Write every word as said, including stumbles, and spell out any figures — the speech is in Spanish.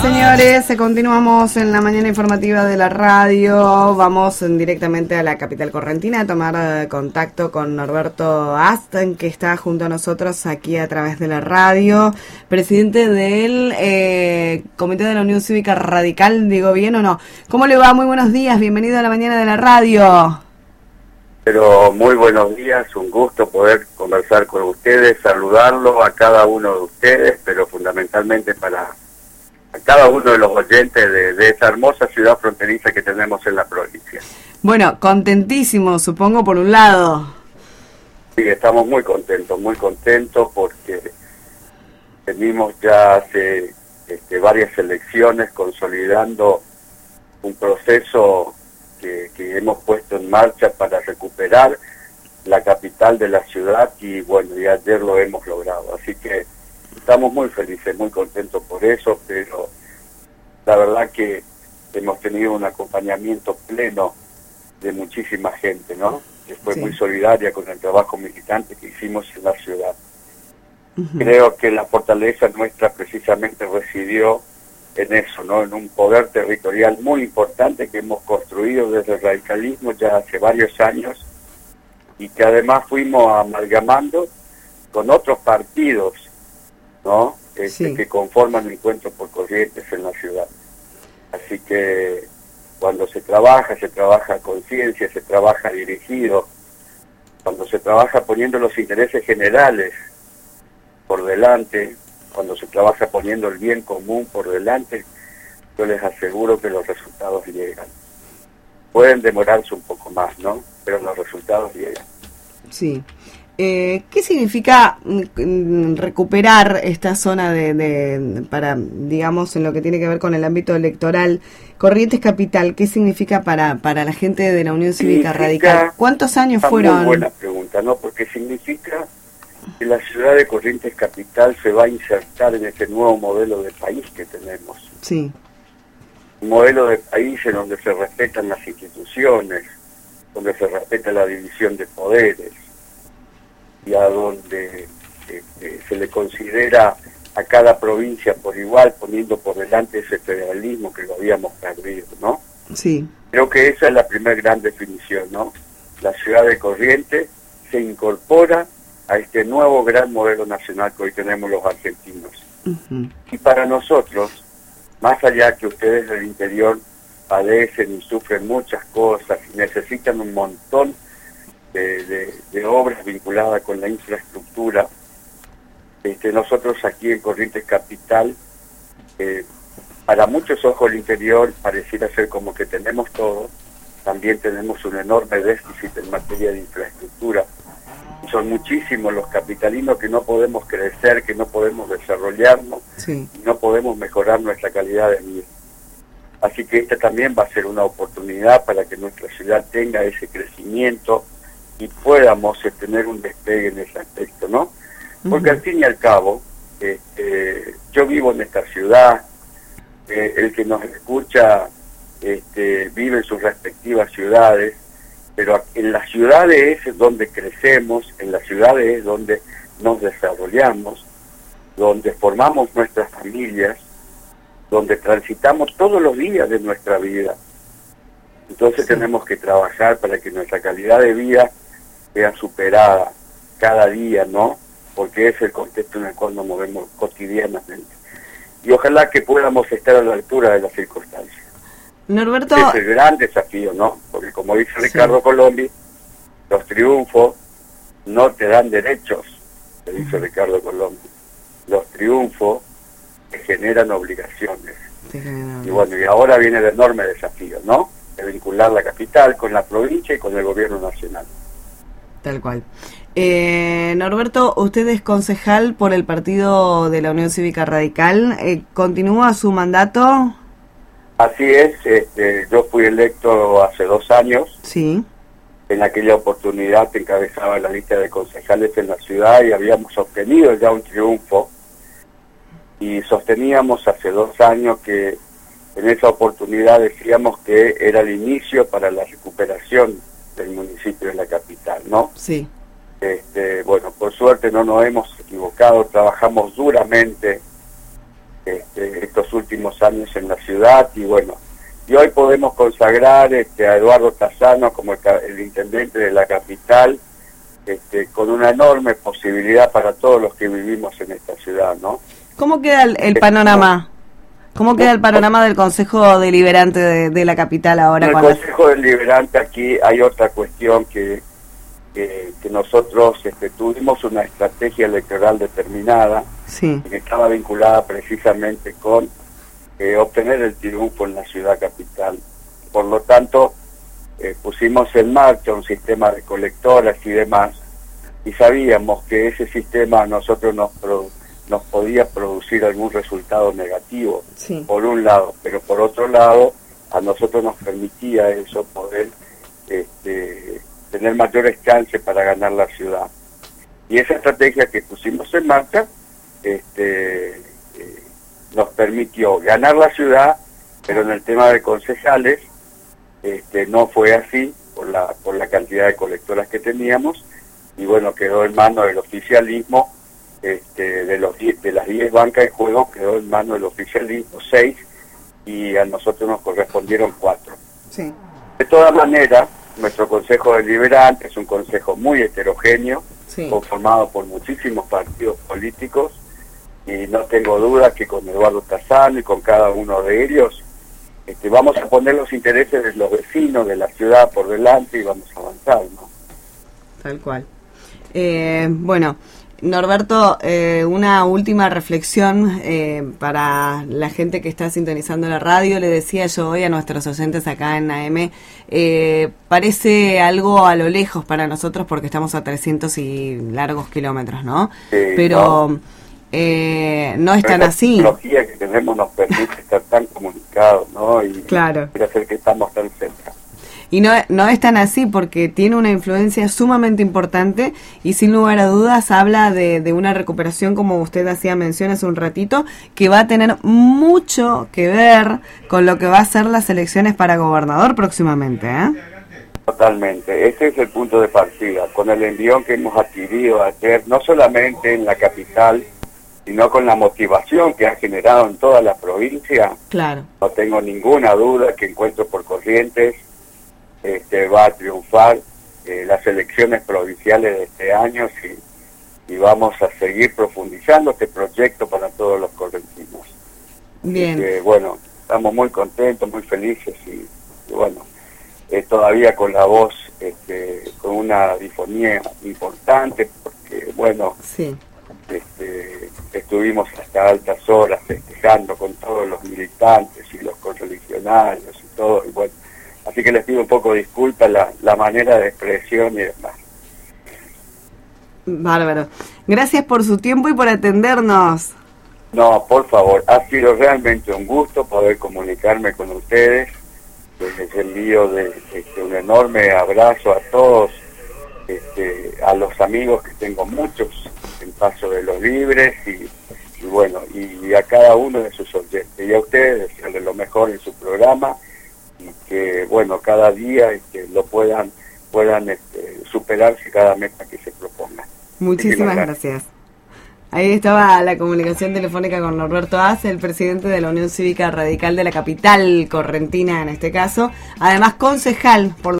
señores, continuamos en la mañana informativa de la radio. Vamos directamente a la capital correntina a tomar eh, contacto con Norberto Ast, que está junto a nosotros aquí a través de la radio, presidente del eh, Comité de la Unión Cívica Radical. ¿Digo bien o no? ¿Cómo le va? Muy buenos días, bienvenido a la mañana de la radio. Pero muy buenos días, un gusto poder conversar con ustedes, saludarlo a cada uno de ustedes, pero fundamentalmente para a cada uno de los oyentes de, de esta hermosa ciudad fronteriza que tenemos en la provincia. Bueno, contentísimo, supongo, por un lado. Sí, estamos muy contentos, muy contentos porque venimos ya hace este, varias elecciones consolidando un proceso que, que hemos puesto en marcha para recuperar la capital de la ciudad y bueno, y ayer lo hemos logrado, así que estamos muy felices, muy contentos por eso, pero la verdad que hemos tenido un acompañamiento pleno de muchísima gente, ¿no? Que fue sí. muy solidaria con el trabajo militante que hicimos en la ciudad. Uh-huh. Creo que la fortaleza nuestra precisamente residió en eso, ¿no? En un poder territorial muy importante que hemos construido desde el radicalismo ya hace varios años y que además fuimos amalgamando con otros partidos, ¿no? Este, sí. que conforman Encuentro por Corrientes en la ciudad. Así que cuando se trabaja, se trabaja a conciencia, se trabaja dirigido, cuando se trabaja poniendo los intereses generales por delante, cuando se trabaja poniendo el bien común por delante, yo les aseguro que los resultados llegan. Pueden demorarse un poco más, ¿no? Pero los resultados llegan. Sí. Eh, ¿Qué significa mm, recuperar esta zona de, de para, digamos, en lo que tiene que ver con el ámbito electoral? Corrientes Capital, ¿qué significa para para la gente de la Unión Cívica Radical? ¿Cuántos años fueron? Muy buena pregunta, ¿no? Porque significa que la ciudad de Corrientes Capital se va a insertar en este nuevo modelo de país que tenemos. Sí. Un modelo de país en donde se respetan las instituciones, donde se respeta la división de poderes, y a donde este, se le considera a cada provincia por igual, poniendo por delante ese federalismo que lo habíamos perdido, ¿no? Sí. Creo que esa es la primera gran definición, ¿no? La ciudad de Corrientes se incorpora a este nuevo gran modelo nacional que hoy tenemos los argentinos. Uh-huh. Y para nosotros, más allá que ustedes del interior padecen y sufren muchas cosas y necesitan un montón De, de, de obras vinculadas con la infraestructura, este, nosotros aquí en Corrientes Capital, eh, para muchos ojos del interior pareciera ser como que tenemos todo, también tenemos un enorme déficit en materia de infraestructura, y son muchísimos los capitalinos que no podemos crecer, que no podemos desarrollarnos, sí. y no podemos mejorar nuestra calidad de vida. Así que esta también va a ser una oportunidad para que nuestra ciudad tenga ese crecimiento y podamos eh, tener un despegue en ese aspecto, ¿no? Porque uh-huh. al fin y al cabo, eh, eh, yo vivo en esta ciudad, eh, el que nos escucha este, vive en sus respectivas ciudades, pero en las ciudades es donde crecemos, en las ciudades es donde nos desarrollamos, donde formamos nuestras familias, donde transitamos todos los días de nuestra vida. Entonces sí. tenemos que trabajar para que nuestra calidad de vida sea superada cada día, ¿no? Porque es el contexto en el cual nos movemos cotidianamente. Y ojalá que podamos estar a la altura de las circunstancias. Norberto... Es el gran desafío, ¿no? Porque como dice sí. Ricardo Colombi, los triunfos no te dan derechos, te dice uh-huh. Ricardo Colombi. Los triunfos te generan obligaciones. Uh-huh. Y bueno, y ahora viene el enorme desafío, ¿no? De vincular la capital con la provincia y con el gobierno nacional. Tal cual. Eh, Norberto, usted es concejal por el partido de la Unión Cívica Radical. Eh, ¿Continúa su mandato? Así es. Este, yo fui electo hace dos años. Sí. En aquella oportunidad encabezaba la lista de concejales en la ciudad y habíamos obtenido ya un triunfo. Y sosteníamos hace dos años que en esa oportunidad decíamos que era el inicio para la recuperación del municipio de la capital, ¿no? Sí. Este, bueno, por suerte no nos hemos equivocado, trabajamos duramente este, estos últimos años en la ciudad, y bueno, y hoy podemos consagrar este, a Eduardo Tassano como el, el intendente de la capital, este, con una enorme posibilidad para todos los que vivimos en esta ciudad, ¿no? ¿Cómo queda el, el panorama? ¿Cómo queda el panorama del Consejo Deliberante de, de la capital ahora? En el cuando... Consejo Deliberante aquí hay otra cuestión que, que, que nosotros este, tuvimos una estrategia electoral determinada, sí, que estaba vinculada precisamente con eh, obtener el triunfo en la ciudad capital. Por lo tanto, eh, pusimos en marcha un sistema de colectoras y demás, y sabíamos que ese sistema a nosotros nos produjo nos podía producir algún resultado negativo, sí, por un lado, pero por otro lado, a nosotros nos permitía eso, poder este, tener mayores chances para ganar la ciudad. Y esa estrategia que pusimos en marcha este, eh, nos permitió ganar la ciudad, pero en el tema de concejales este, no fue así, por la, por la cantidad de colectoras que teníamos, y bueno, quedó en manos del oficialismo. Este, de los diez, de las diez bancas de juego quedó en manos del oficialismo seis, y a nosotros nos correspondieron cuatro. Sí. De todas maneras, nuestro Consejo Deliberante es un consejo muy heterogéneo, sí, conformado por muchísimos partidos políticos, y no tengo duda que con Eduardo Tassano y con cada uno de ellos este, vamos a poner los intereses de los vecinos de la ciudad por delante y vamos a avanzar, ¿no? Tal cual. Eh, bueno, Norberto, eh, una última reflexión eh, para la gente que está sintonizando la radio. Le decía yo hoy a nuestros oyentes acá en A M, eh, parece algo a lo lejos para nosotros porque estamos a trescientos y largos kilómetros, ¿no? Sí, pero no, eh, no es tan así. La tecnología que tenemos nos permite estar tan comunicados, ¿no? Y claro, quiere hacer que estamos tan cerca. Y no, no es tan así porque tiene una influencia sumamente importante y sin lugar a dudas habla de, de una recuperación, como usted hacía mención hace un ratito, que va a tener mucho que ver con lo que va a ser las elecciones para gobernador próximamente, ¿eh? Totalmente, ese es el punto de partida, con el envión que hemos adquirido ayer, no solamente en la capital, sino con la motivación que ha generado en toda la provincia. Claro. No tengo ninguna duda que Encuentro por Corrientes Este, va a triunfar eh, las elecciones provinciales de este año, y, y vamos a seguir profundizando este proyecto para todos los correntinos. Bien. Que, bueno, estamos muy contentos, muy felices y, y bueno, eh, todavía con la voz, este, con una difonía importante, porque bueno, sí, este, estuvimos hasta altas horas festejando con todos los militantes y los correligionarios y todo, y bueno, así que les pido un poco de disculpa la, la manera de expresión y demás. Bárbaro. Gracias por su tiempo y por atendernos. No, por favor, ha sido realmente un gusto poder comunicarme con ustedes. Les envío de, este, un enorme abrazo a todos, este, a los amigos que tengo muchos en Paso de los Libres y, y bueno, y, y a cada uno de sus oyentes. Y a ustedes desearles lo mejor en su programa, y que bueno, cada día este, lo puedan puedan este, superarse cada meta que se proponga. Muchísimas gracias. Ahí estaba la comunicación telefónica con Norberto Haas, el presidente de la Unión Cívica Radical de la capital correntina en este caso, además concejal por